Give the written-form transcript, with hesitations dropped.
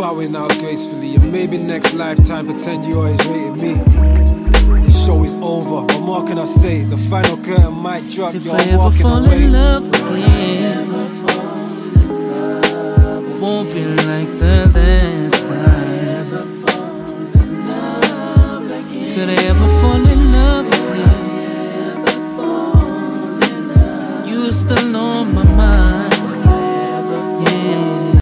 bowing out gracefully, and maybe next lifetime pretend you always rated me. This show is over, what more can I say? The final curtain might drop, if you're I ever walking fall away. in love again, it won't be like that.